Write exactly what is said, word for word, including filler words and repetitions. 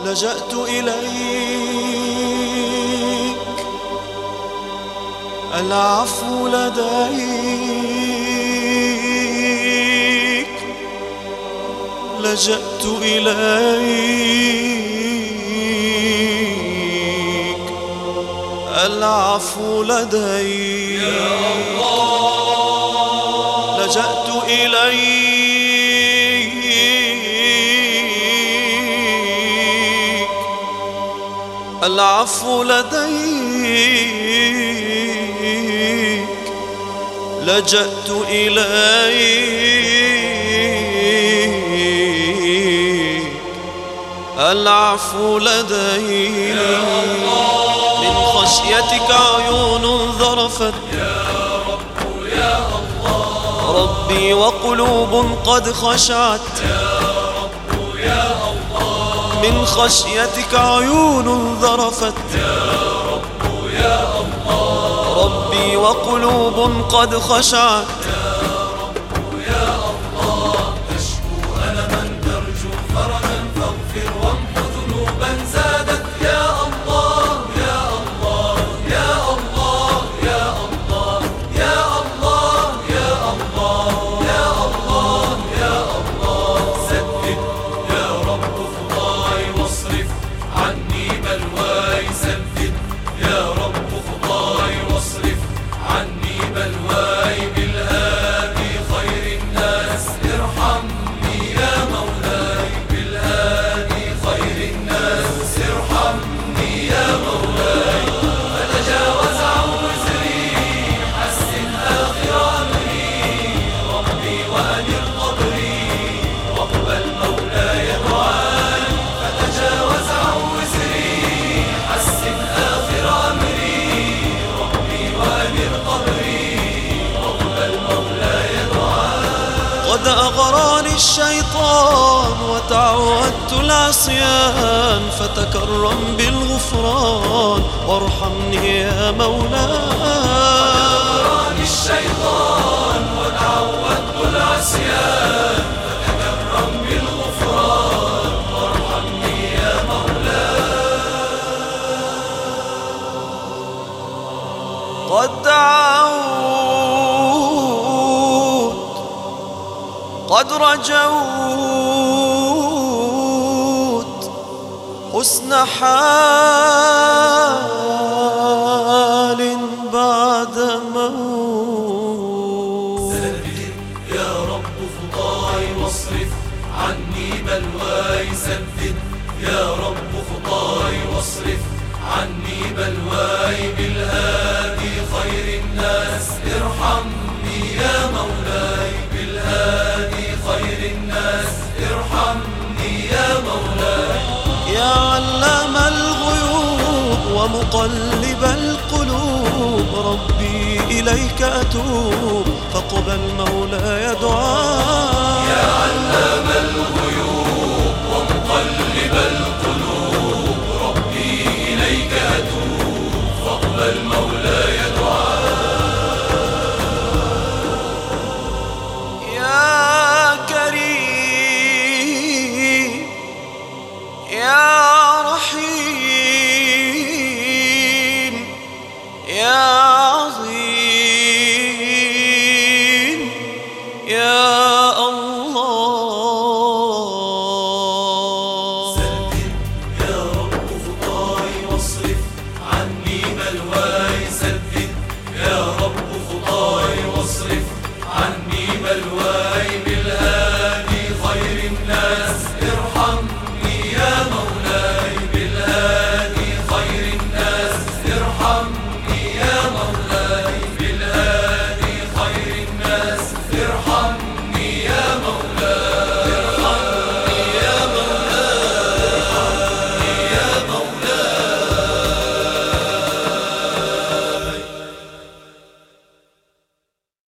لجأت إليك، العفو لديك، لجأت إليك، العفو لديك، يا الله لجأت إليك، العفو لديك، لجأت إليك، العفو لديك. من خشيتك عيون ذرفت يا رب يا الله، ربي وقلوب قد خشعت يا رب يا الله. من خشيتك عيون ذرفت يا رب يا الله، ربي وقلوب قد خشعت يا رب يا الله. تشكو ألما ترجو فرجا فاغفر وامح ذنوبا زادت. يا الله يا الله يا الله يا الله يا الله يا الله يا الله يا الله. سدد يا رب خطاي واصرف عني بلواي. سدد يا رب خطاي واصرف عني بلواي. بالهادي خير الناس ارحمني يا مولاي. بالهادي خير الناس ارحمني يا مولاي. فتجاوز عن وزري حسن آخر أمري. ربي وأنر قبري واقبل مولاي دعاي. فتجاوز عن وزري حسن آخر أمري. ربي وأنر قبري واقبل مولاي دعاي. قد أغراني الشيطان وتعودت العصيان، فتكرم بالغفران وارحمني يا مولاي. أغراني الشيطان وتعودت العصيان، فتكرم بالغفران وارحمني يا مولاي. قد دعوت قد رجوت حسن حال بعد موت. سدد يا رب خطاي واصرف عني بلواي. سدد يا رب خطاي واصرف عني بلواي. بالهادي خير الناس ارحمني يا مولاي. بالهادي خير الناس ارحمني يا مولاي. يا علام الغيوب ومقلب القلوب، ربي إليك أتوب فاقبل مولاي دعاء. يا علام الغيوب ومقلب القلوب، ربي إليك أتوب فاقبل مولاي دعاء. يا كريم يا رحيم يا عظيم يا الله. سدد يا رب خطاي واصرف عني بلواي. سدد يا رب خطاي واصرف